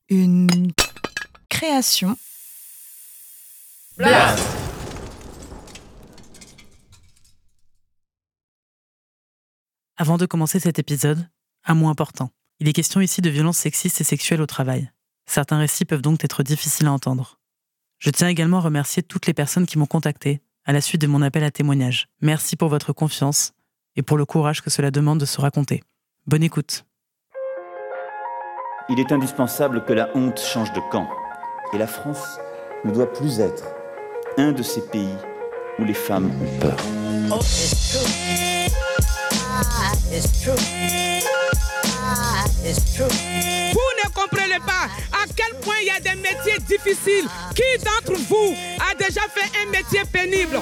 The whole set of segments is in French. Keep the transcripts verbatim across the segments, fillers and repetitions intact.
Une création. Blast! Avant de commencer cet épisode, un mot important. Il est question ici de violences sexistes et sexuelles au travail. Certains récits peuvent donc être difficiles à entendre. Je tiens également à remercier toutes les personnes qui m'ont contacté à la suite de mon appel à témoignage. Merci pour votre confiance et pour le courage que cela demande de se raconter. Bonne écoute. Il est indispensable que la honte change de camp. Et la France ne doit plus être un de ces pays où les femmes ont peur. Oh, it's true. Ah, it's true. Ah, it's true. Vous ne comprenez pas à quel point il y a des métiers difficiles. Qui d'entre vous a déjà fait un métier pénible?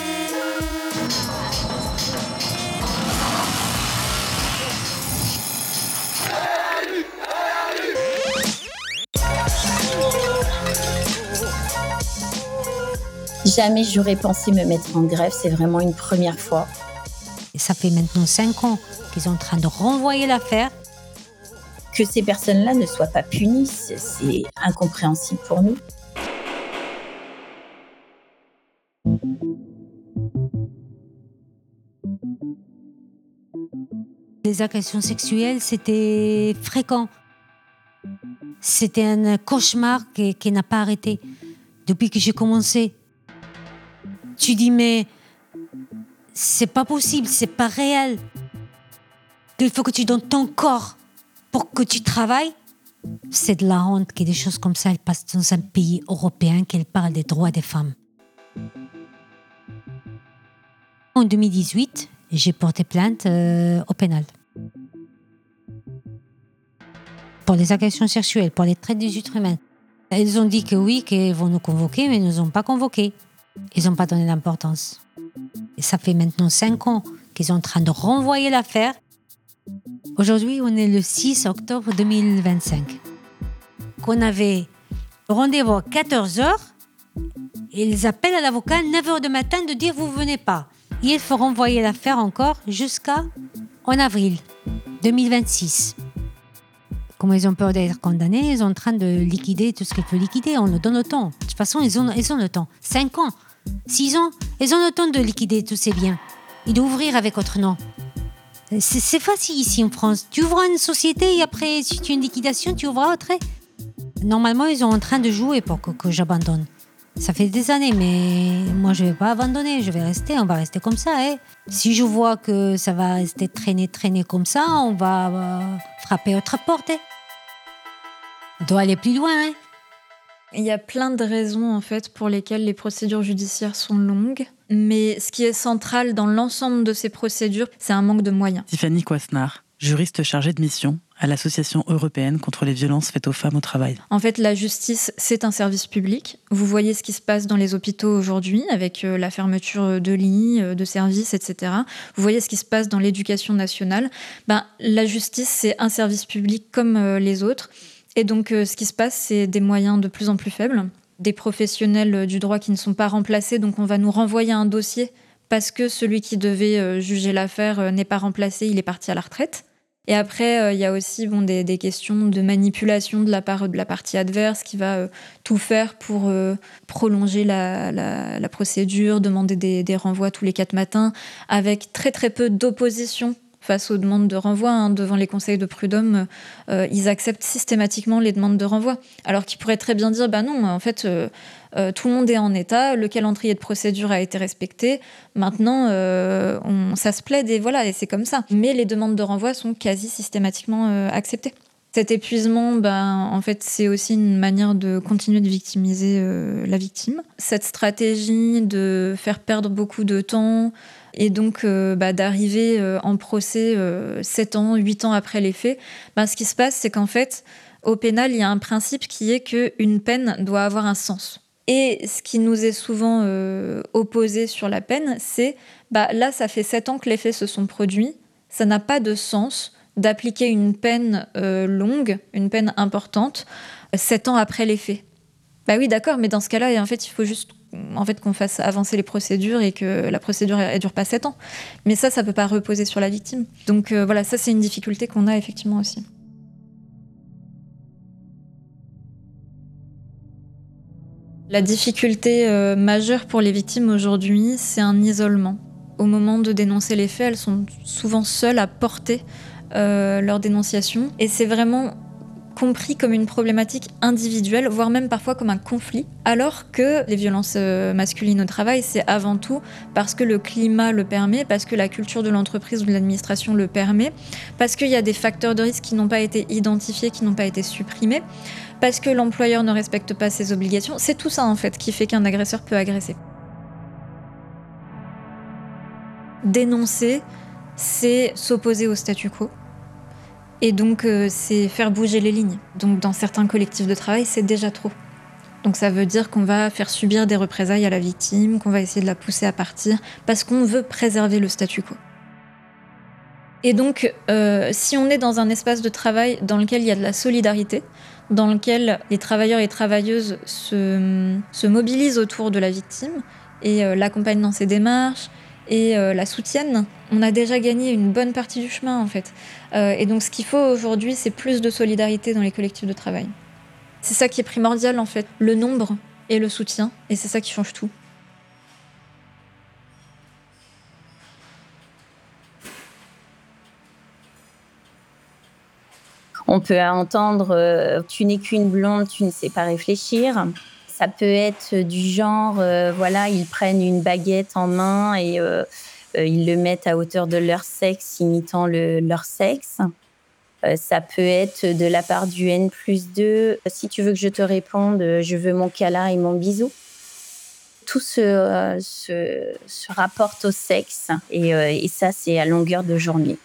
Jamais j'aurais pensé me mettre en grève, c'est vraiment une première fois. Et ça fait maintenant cinq ans qu'ils sont en train de renvoyer l'affaire. Que ces personnes-là ne soient pas punies, c'est, c'est incompréhensible pour nous. Les agressions sexuelles, c'était fréquent. C'était un cauchemar qui, qui n'a pas arrêté depuis que j'ai commencé. Tu dis, mais c'est pas possible, c'est pas réel. Il faut que tu donnes ton corps pour que tu travailles. C'est de la honte que des choses comme ça elles passent dans un pays européen, qu'elles parlent des droits des femmes. En deux mille dix-huit, j'ai porté plainte euh, au pénal. Pour les agressions sexuelles, pour les traites des êtres humains. Ils ont dit que oui, qu'ils vont nous convoquer, mais ils ne nous ont pas convoqués. Ils n'ont pas donné d'importance. Et ça fait maintenant cinq ans qu'ils sont en train de renvoyer l'affaire. Aujourd'hui, on est le six octobre deux mille vingt-cinq. Qu'on avait rendez-vous à quatorze heures, et ils appellent à l'avocat à neuf heures du matin de dire « vous ne venez pas ». Et il faut renvoyer l'affaire encore jusqu'en avril deux mille vingt-six. Comme ils ont peur d'être condamnés, ils sont en train de liquider tout ce qu'ils peuvent liquider. On leur donne le temps. De toute façon, ils ont, ils ont le temps. Cinq ans, six ans, ils ont le temps de liquider tous ces biens et d'ouvrir avec autre nom. C'est, c'est facile ici en France. Tu ouvres une société et après, si tu as une liquidation, tu ouvres autre. Normalement, ils sont en train de jouer pour que, que j'abandonne. Ça fait des années, mais moi, je ne vais pas abandonner. Je vais rester, on va rester comme ça. Hein. Si je vois que ça va rester traîner, traîner comme ça, on va euh, frapper autre porte. Hein. On doit aller plus loin. Hein. Il y a plein de raisons en fait pour lesquelles les procédures judiciaires sont longues, mais ce qui est central dans l'ensemble de ces procédures, c'est un manque de moyens. Tiffany Coisnard, juriste chargée de mission à l'Association européenne contre les violences faites aux femmes au travail. En fait, la justice, c'est un service public. Vous voyez ce qui se passe dans les hôpitaux aujourd'hui avec euh, la fermeture de lits, euh, de services, et cetera. Vous voyez ce qui se passe dans l'éducation nationale. Ben, la justice, c'est un service public comme euh, les autres. Et donc, euh, ce qui se passe, c'est des moyens de plus en plus faibles, des professionnels du droit qui ne sont pas remplacés, donc on va nous renvoyer un dossier parce que celui qui devait euh, juger l'affaire euh, n'est pas remplacé, il est parti à la retraite. Et après, euh, il y a aussi bon, des, des questions de manipulation de la part de la partie adverse qui va euh, tout faire pour euh, prolonger la, la, la procédure, demander des, des renvois tous les quatre matins, avec très très peu d'opposition face aux demandes de renvoi. Hein, devant les conseils de prud'homme, euh, ils acceptent systématiquement les demandes de renvoi. Alors qu'ils pourraient très bien dire, bah non, en fait, euh, euh, tout le monde est en état, le calendrier de procédure a été respecté, maintenant, euh, on, ça se plaide et voilà, et c'est comme ça. Mais les demandes de renvoi sont quasi systématiquement euh, acceptées. Cet épuisement, ben, en fait, c'est aussi une manière de continuer de victimiser euh, la victime. Cette stratégie de faire perdre beaucoup de temps et donc euh, bah, d'arriver euh, en procès euh, sept ans, huit ans après les faits, ben, ce qui se passe, c'est qu'en fait, au pénal, il y a un principe qui est qu'une peine doit avoir un sens. Et ce qui nous est souvent euh, opposé sur la peine, c'est bah, là, ça fait sept ans que les faits se sont produits, ça n'a pas de sens d'appliquer une peine euh, longue, une peine importante, sept ans après les faits. Bah oui, d'accord, mais dans ce cas-là, en fait, il faut juste en fait, qu'on fasse avancer les procédures et que la procédure ne dure pas sept ans. Mais ça, ça ne peut pas reposer sur la victime. Donc euh, voilà, ça, c'est une difficulté qu'on a effectivement aussi. La difficulté euh, majeure pour les victimes aujourd'hui, c'est un isolement. Au moment de dénoncer les faits, elles sont souvent seules à porter euh, leur dénonciation. Et c'est vraiment compris comme une problématique individuelle, voire même parfois comme un conflit. Alors que les violences euh, masculines au travail, c'est avant tout parce que le climat le permet, parce que la culture de l'entreprise ou de l'administration le permet, parce qu'il y a des facteurs de risque qui n'ont pas été identifiés, qui n'ont pas été supprimés, parce que l'employeur ne respecte pas ses obligations. C'est tout ça en fait qui fait qu'un agresseur peut agresser. Dénoncer, c'est s'opposer au statu quo. Et donc, euh, c'est faire bouger les lignes. Donc, dans certains collectifs de travail, c'est déjà trop. Donc, ça veut dire qu'on va faire subir des représailles à la victime, qu'on va essayer de la pousser à partir, parce qu'on veut préserver le statu quo. Et donc, euh, si on est dans un espace de travail dans lequel il y a de la solidarité, dans lequel les travailleurs et travailleuses se, se mobilisent autour de la victime et euh, l'accompagnent dans ses démarches et euh, la soutiennent, on a déjà gagné une bonne partie du chemin en fait. Euh, et donc ce qu'il faut aujourd'hui, c'est plus de solidarité dans les collectifs de travail. C'est ça qui est primordial en fait, le nombre et le soutien, et c'est ça qui change tout. On peut entendre euh, « tu n'es qu'une blonde, tu ne sais pas réfléchir ». Ça peut être du genre, euh, voilà, ils prennent une baguette en main et euh, euh, ils le mettent à hauteur de leur sexe, imitant le, leur sexe. Euh, ça peut être de la part du N plus deux. Si tu veux que je te réponde, je veux mon câlin et mon bisou. Tout se, euh, se, se rapporte au sexe et, euh, et ça, c'est à longueur de journée.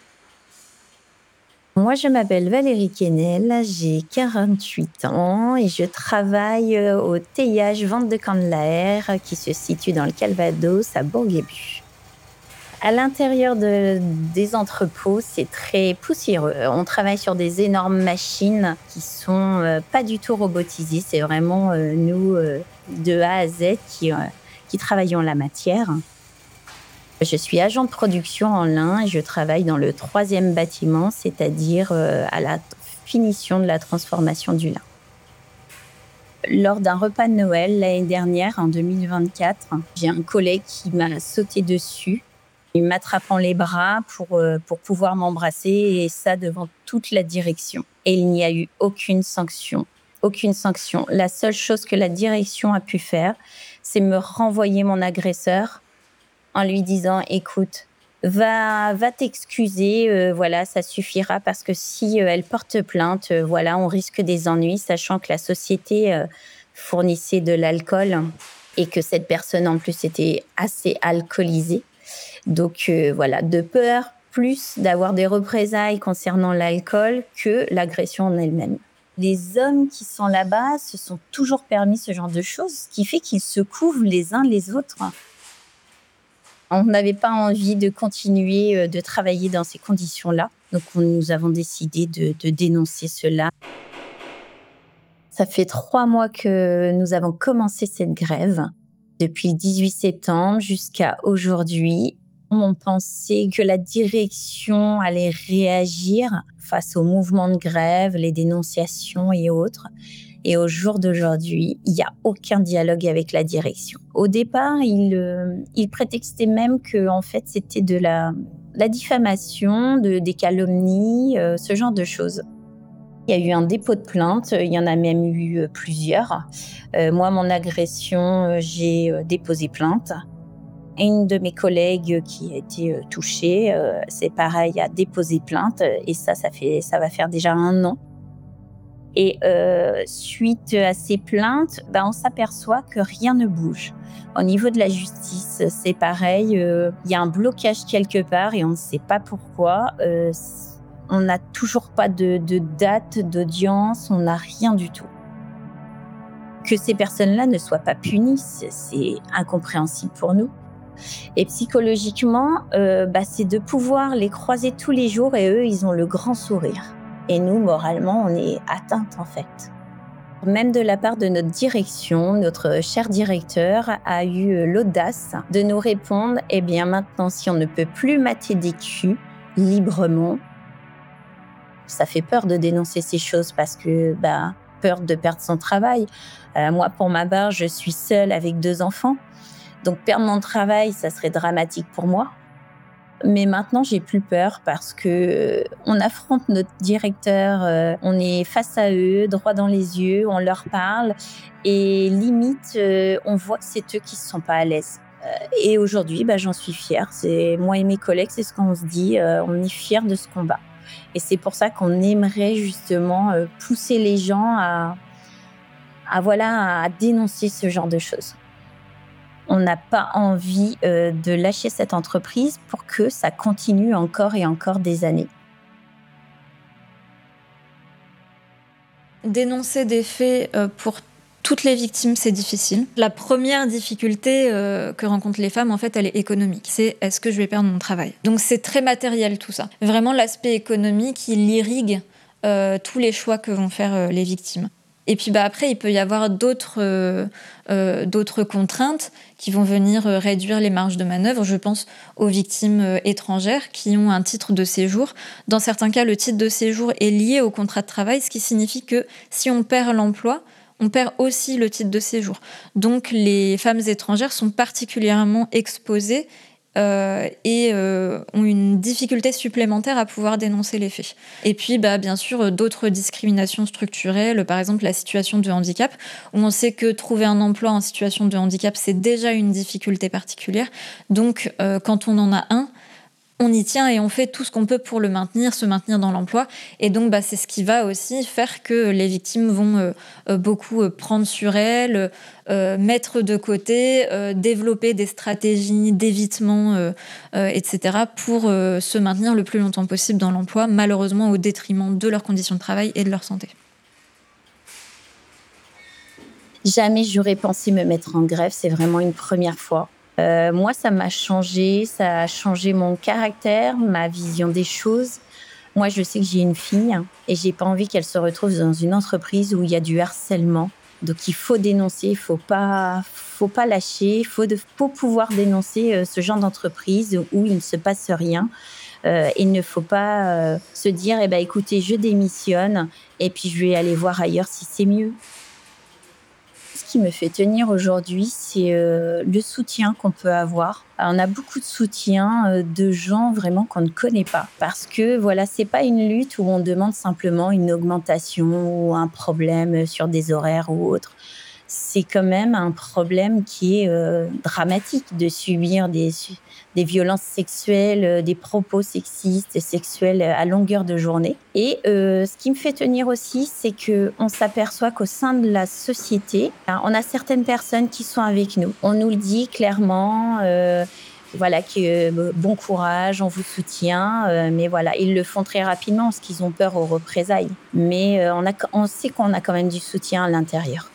Moi, je m'appelle Valérie Quesnel, j'ai quarante-huit ans et je travaille au T I H Vente de Candelare qui se situe dans le Calvados à Bourguébu. À l'intérieur de, des entrepôts, c'est très poussiéreux. On travaille sur des énormes machines qui sont euh, pas du tout robotisées. C'est vraiment euh, nous, euh, de A à Z, qui, euh, qui travaillons la matière. Je suis agent de production en lin et je travaille dans le troisième bâtiment, c'est-à-dire euh, à la finition de la transformation du lin. Lors d'un repas de Noël l'année dernière, en deux mille vingt-quatre, j'ai un collègue qui m'a sauté dessus, m'attrapant les bras pour, euh, pour pouvoir m'embrasser, et ça devant toute la direction. Et il n'y a eu aucune sanction. Aucune sanction. La seule chose que la direction a pu faire, c'est me renvoyer mon agresseur en lui disant « Écoute, va, va t'excuser, euh, voilà, ça suffira parce que si euh, elle porte plainte, euh, voilà, on risque des ennuis, sachant que la société euh, fournissait de l'alcool et que cette personne en plus était assez alcoolisée. Donc euh, voilà, de peur plus d'avoir des représailles concernant l'alcool que l'agression en elle-même. Les hommes qui sont là-bas se sont toujours permis ce genre de choses, ce qui fait qu'ils se couvrent les uns les autres. On n'avait pas envie de continuer de travailler dans ces conditions-là. Donc, nous avons décidé de, de dénoncer cela. Ça fait trois mois que nous avons commencé cette grève. Depuis le dix-huit septembre jusqu'à aujourd'hui, on pensait que la direction allait réagir face au mouvement de grève, les dénonciations et autres. Et au jour d'aujourd'hui, il n'y a aucun dialogue avec la direction. Au départ, il, euh, il prétextait même que en fait, c'était de la, la diffamation, de, des calomnies, euh, ce genre de choses. Il y a eu un dépôt de plainte, il y en a même eu plusieurs. Euh, moi, mon agression, euh, j'ai euh, déposé plainte. Une de mes collègues qui a été euh, touchée, euh, c'est pareil, a déposé plainte. Et ça, ça, fait, ça va faire déjà un an. Et euh, suite à ces plaintes, ben, on s'aperçoit que rien ne bouge. Au niveau de la justice, c'est pareil, euh, il y a un blocage quelque part et on ne sait pas pourquoi. Euh, on n'a toujours pas de, de date d'audience, on n'a rien du tout. Que ces personnes-là ne soient pas punies, c'est incompréhensible pour nous. Et psychologiquement, euh, bah, c'est de pouvoir les croiser tous les jours et eux, ils ont le grand sourire. Et nous, moralement, on est atteintes en fait. Même de la part de notre direction, notre cher directeur a eu l'audace de nous répondre « Eh bien maintenant, si on ne peut plus mater des culs librement, ça fait peur de dénoncer ces choses parce que bah, peur de perdre son travail. Euh, moi, pour ma part, je suis seule avec deux enfants. Donc, perdre mon travail, ça serait dramatique pour moi. Mais maintenant, j'ai plus peur parce que euh, on affronte notre directeur, euh, on est face à eux, droit dans les yeux, on leur parle et limite, euh, on voit que c'est eux qui se sont pas à l'aise. Euh, et aujourd'hui, bah, j'en suis fière. C'est moi et mes collègues, c'est ce qu'on se dit. Euh, on est fiers de ce combat. Et c'est pour ça qu'on aimerait justement euh, pousser les gens à, à voilà, à dénoncer ce genre de choses. On n'a pas envie euh, de lâcher cette entreprise pour que ça continue encore et encore des années. Dénoncer des faits euh, pour toutes les victimes, c'est difficile. La première difficulté euh, que rencontrent les femmes, en fait, elle est économique. C'est est-ce que je vais perdre mon travail ? Donc c'est très matériel tout ça. Vraiment, l'aspect économique, il irrigue euh, tous les choix que vont faire euh, les victimes. Et puis bah, après, il peut y avoir d'autres, euh, euh, d'autres contraintes qui vont venir euh, réduire les marges de manœuvre. Je pense aux victimes euh, étrangères qui ont un titre de séjour. Dans certains cas, le titre de séjour est lié au contrat de travail, ce qui signifie que si on perd l'emploi, on perd aussi le titre de séjour. Donc les femmes étrangères sont particulièrement exposées Euh, et euh, ont une difficulté supplémentaire à pouvoir dénoncer les faits. Et puis, bah, bien sûr, d'autres discriminations structurelles, par exemple la situation de handicap, où on sait que trouver un emploi en situation de handicap, c'est déjà une difficulté particulière. Donc, euh, quand on en a un, on y tient et on fait tout ce qu'on peut pour le maintenir, se maintenir dans l'emploi. Et donc, bah, c'est ce qui va aussi faire que les victimes vont euh, beaucoup euh, prendre sur elles, euh, mettre de côté, euh, développer des stratégies d'évitement, euh, euh, et cetera, pour euh, se maintenir le plus longtemps possible dans l'emploi, malheureusement au détriment de leurs conditions de travail et de leur santé. Jamais j'aurais pensé me mettre en grève, c'est vraiment une première fois. Euh, moi, ça m'a changé, ça a changé mon caractère, ma vision des choses. Moi, je sais que j'ai une fille et j'ai pas envie qu'elle se retrouve dans une entreprise où il y a du harcèlement. Donc, il faut dénoncer, il faut pas, faut pas lâcher, il faut, faut pouvoir dénoncer euh, ce genre d'entreprise où il ne se passe rien. Euh, il ne faut pas euh, se dire, eh ben, écoutez, je démissionne et puis je vais aller voir ailleurs si c'est mieux. Ce qui me fait tenir aujourd'hui, c'est euh, le soutien qu'on peut avoir. Alors, on a beaucoup de soutien euh, de gens vraiment qu'on ne connaît pas. Parce que voilà, c'est pas une lutte où on demande simplement une augmentation ou un problème sur des horaires ou autre. C'est quand même un problème qui est euh, dramatique de subir des, des violences sexuelles, des propos sexistes et sexuels à longueur de journée. Et euh, ce qui me fait tenir aussi, c'est qu'on s'aperçoit qu'au sein de la société, on a certaines personnes qui sont avec nous. On nous le dit clairement, euh, voilà, que euh, bon courage, on vous soutient, euh, mais voilà, ils le font très rapidement parce qu'ils ont peur aux représailles. Mais euh, on, a, on sait qu'on a quand même du soutien à l'intérieur.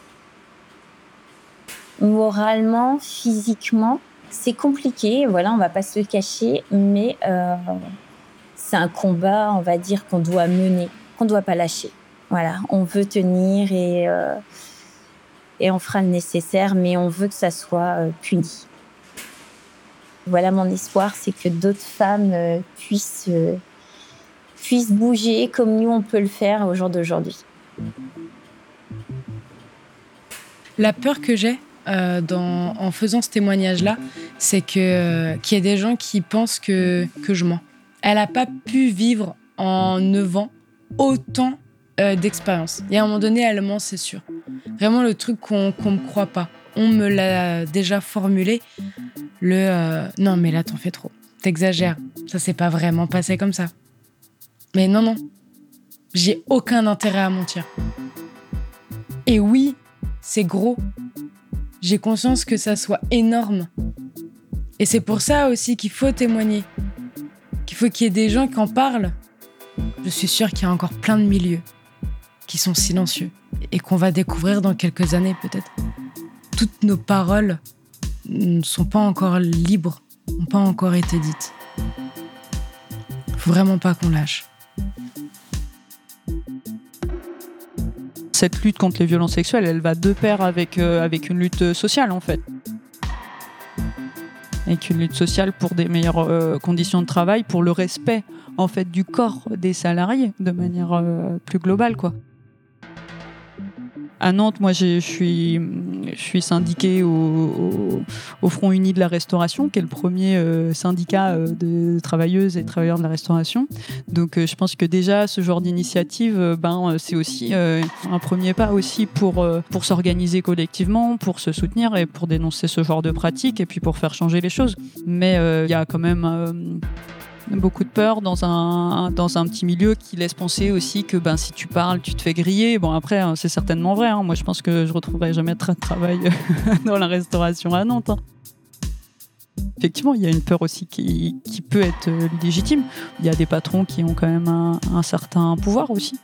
Moralement, physiquement, c'est compliqué, voilà, on va pas se le cacher, mais euh, c'est un combat, on va dire, qu'on doit mener, qu'on doit pas lâcher. Voilà, on veut tenir et, euh, et on fera le nécessaire, mais on veut que ça soit euh, puni. Voilà, mon espoir, c'est que d'autres femmes euh, puissent, euh, puissent bouger comme nous, on peut le faire au jour d'aujourd'hui. La peur que j'ai, Euh, dans, en faisant ce témoignage-là, c'est que, euh, qu'il y ait des gens qui pensent que, que je mens. Elle n'a pas pu vivre en neuf ans autant euh, d'expérience. Et à un moment donné, elle ment, c'est sûr. Vraiment le truc qu'on ne me croit pas. On me l'a déjà formulé. Le euh, « Non, mais là, t'en fais trop. T'exagères. Ça s'est pas vraiment passé comme ça. » Mais non, non. J'ai aucun intérêt à mentir. Et oui, c'est gros. J'ai conscience que ça soit énorme. Et c'est pour ça aussi qu'il faut témoigner. Qu'il faut qu'il y ait des gens qui en parlent. Je suis sûre qu'il y a encore plein de milieux qui sont silencieux et qu'on va découvrir dans quelques années peut-être. Toutes nos paroles ne sont pas encore libres, n'ont pas encore été dites. Faut vraiment pas qu'on lâche. Cette lutte contre les violences sexuelles, elle va de pair avec, euh, avec une lutte sociale, en fait. Avec une lutte sociale pour des meilleures euh, conditions de travail, pour le respect, en fait, du corps des salariés, de manière euh, plus globale, quoi. À Nantes, moi, je suis, je suis syndiquée au, au, au Front Uni de la Restauration, qui est le premier euh, syndicat euh, de travailleuses et travailleurs de la restauration. Donc, euh, je pense que déjà, ce genre d'initiative, euh, ben, c'est aussi euh, un premier pas aussi pour, euh, pour s'organiser collectivement, pour se soutenir et pour dénoncer ce genre de pratiques et puis pour faire changer les choses. Mais il euh, y a quand même... Euh, beaucoup de peur dans un, dans un petit milieu qui laisse penser aussi que ben, si tu parles, tu te fais griller. Bon, après, c'est certainement vrai. Hein. Moi, je pense que je ne retrouverai jamais de travail dans la restauration à Nantes. Hein. Effectivement, il y a une peur aussi qui, qui peut être légitime. Il y a des patrons qui ont quand même un, un certain pouvoir aussi.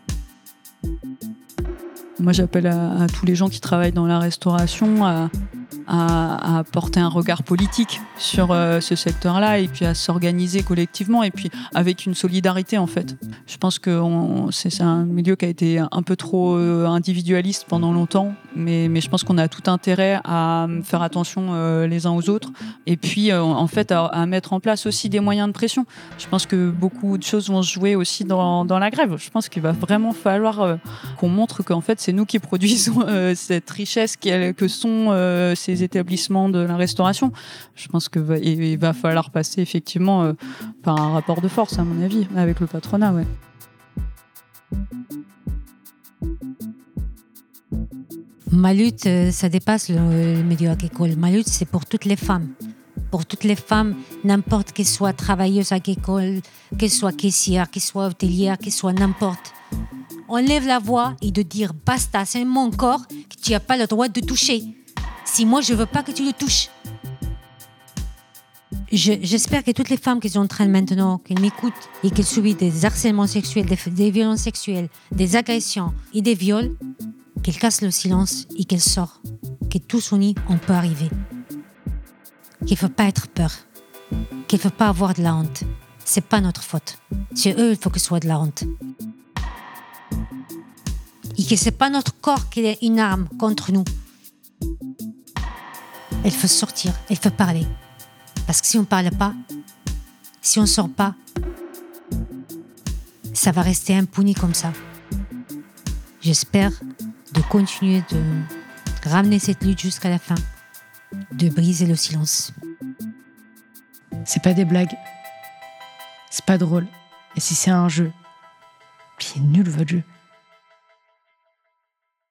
Moi, j'appelle à, à tous les gens qui travaillent dans la restauration à... À, à porter un regard politique sur euh, ce secteur-là et puis à s'organiser collectivement et puis avec une solidarité en fait. Je pense que on, c'est, c'est un milieu qui a été un peu trop euh, individualiste pendant longtemps, mais, mais je pense qu'on a tout intérêt à faire attention euh, les uns aux autres et puis euh, en fait à, à mettre en place aussi des moyens de pression. Je pense que beaucoup de choses vont se jouer aussi dans, dans la grève. Je pense qu'il va vraiment falloir euh, qu'on montre qu'en fait c'est nous qui produisons euh, cette richesse que sont euh, ces établissements de la restauration. Je pense qu'il va, il va falloir passer effectivement euh, par un rapport de force, à mon avis, avec le patronat. Ouais. Ma lutte, ça dépasse le, le milieu agricole. Ma lutte, c'est pour toutes les femmes. Pour toutes les femmes, n'importe qu'elles soient travailleuses agricoles, qu'elles soient caissières, qu'elles soient hôtelières, qu'elles soient n'importe. On lève la voix et de dire basta, c'est mon corps que tu n'as pas le droit de toucher. Si moi, je ne veux pas que tu le touches. Je, j'espère que toutes les femmes qui sont en train maintenant, qu'elles m'écoutent et qu'elles subissent des harcèlements sexuels, des, des violences sexuelles, des agressions et des viols, qu'elles cassent le silence et qu'elles sortent. Que tous unis, on peut arriver. Qu'il ne faut pas être peur. Qu'il ne faut pas avoir de la honte. Ce n'est pas notre faute. C'est eux, il faut que ce soit de la honte. Et que ce n'est pas notre corps qui est une arme contre nous. Il faut sortir, il faut parler. Parce que si on ne parle pas, si on ne sort pas, ça va rester impuni comme ça. J'espère de continuer de ramener cette lutte jusqu'à la fin, de briser le silence. C'est pas des blagues. C'est pas drôle. Et si c'est un jeu, puis c'est nul votre jeu.